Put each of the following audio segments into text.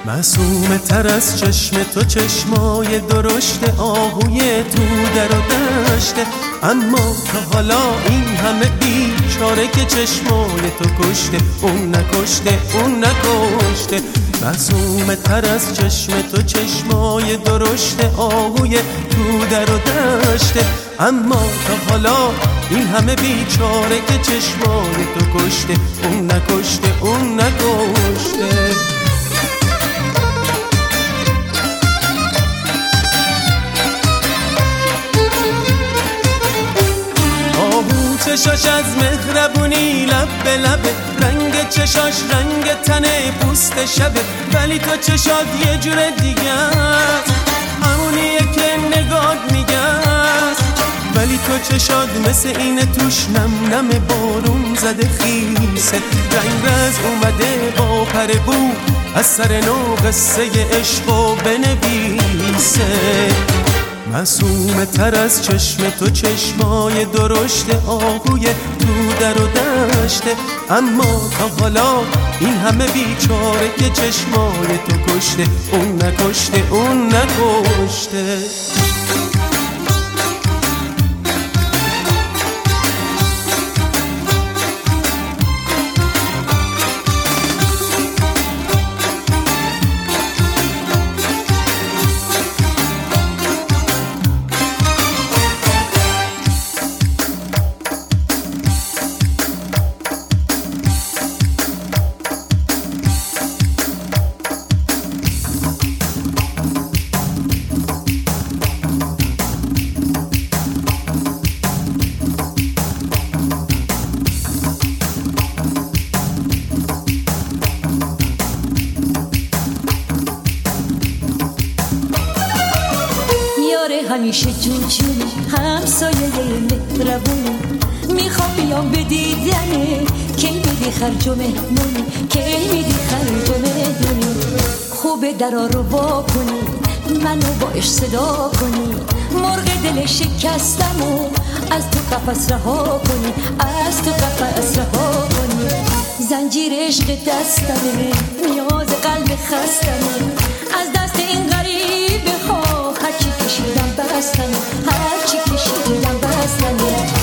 معصومه تر از چشم تو چشمای درشت آهوی تو در و دشته، اما تا حالا این همه بیچاره که چشمای تو کشته، اون نکشته اون نکشته. معصومه تر از چشم تو چشمای درشت آهوی تو در و دشته، اما تا حالا این همه بیچاره که چشمای تو کشته، اون نکشته اون نکشته. چشاش از مهربونی لب به لبه، رنگ چشاش رنگ تنه پوست شبه، ولی تو چشات یه جور دیگه است، همونیه که نگات میگه است. ولی تو چشات مثل اینه توش نم نم بارون زده خیسه، رنگ رز اومده با پر بو از سر نو قصه عشقو بنویسه. معصومه تر از چشم تو چشمای درشت آهوی تو در و دشته، اما تا حالا این همه بیچاره که چشمای تو کشته، اون نکشته اون نکشته. همیشه جون جون همسایه مهربون، میخوام بیام به دیدنه، کی میدی خرج و مهمونی، کی میدی خرج و مهمونی. خوبه درا رو وا کنی، منو با عشق صدا کنی، مرغ دل شکستمو از تو قفس رها کنی، از تو قفس رها کنی. زنجیر عشق دستمه، نیاز قلب خستمه، از دست این غریبه ها هرچی کشیدم بستم، هرچی کشیدم بستم.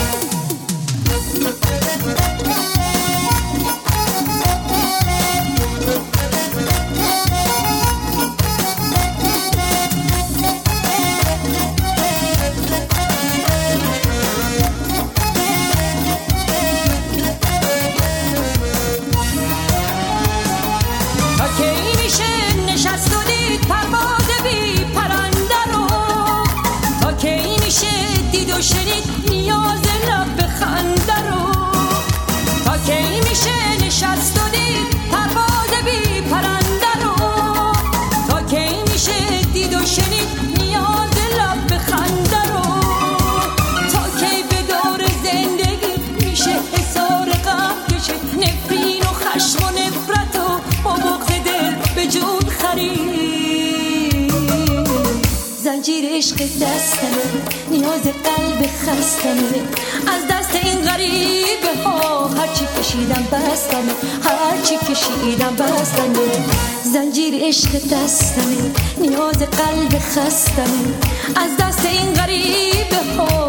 شنید نیاز لب خنده رو، تا کی میشه نشست و دید پرواز بی پرنده رو، تا کی میشه دید و شنید نیاز لب خنده رو، تا کی به دور زندگی میشه حصار غم کشه، نفرین و خشم و نفرت و با بغض دل به جون خرید. زنجیر عشق دستمه، نیاز قلب خستمه، از دست این غریبه ها هرچی کشیدم بستمه، هرچی کشیدم بستمه. زنجیر عشق دستمه، نیاز قلب خستمه، از دست این غریبه ها